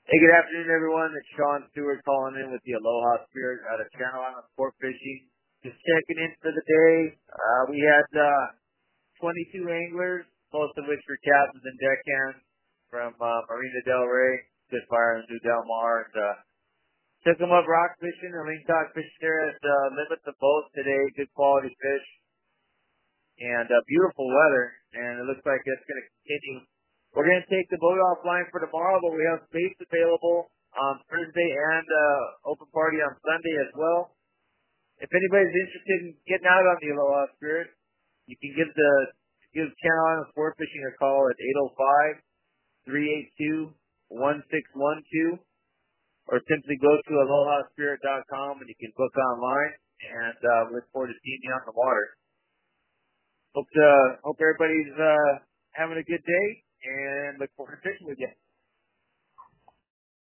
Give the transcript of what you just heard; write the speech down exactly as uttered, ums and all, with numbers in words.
Hey, good afternoon, everyone. It's Sean Stewart calling in with the Aloha Spirit out of Channel Island Sport Fishing. Just checking in for the day. Uh, we had uh, twenty-two anglers, most of which were captains and deckhands from uh, Marina Del Rey, Spitfire, and New Del Mar. And, uh, took them up rock fishing and lingcod fishing there at uh, limits of both today. Good quality fish and uh, beautiful weather. And it looks like it's going to continue. We're going to take the boat offline for tomorrow, but we have space available on Thursday and uh, open party on Sunday as well. If anybody's interested in getting out on the Aloha Spirit, you can give the give Channel Island Sport Fishing a call at eight oh five, three eight two, one six one two, or simply go to aloha spirit dot com and you can book online. And uh, we look forward to seeing you on the water. Hope uh, hope everybody's uh, having a good day and look forward to fishing with you.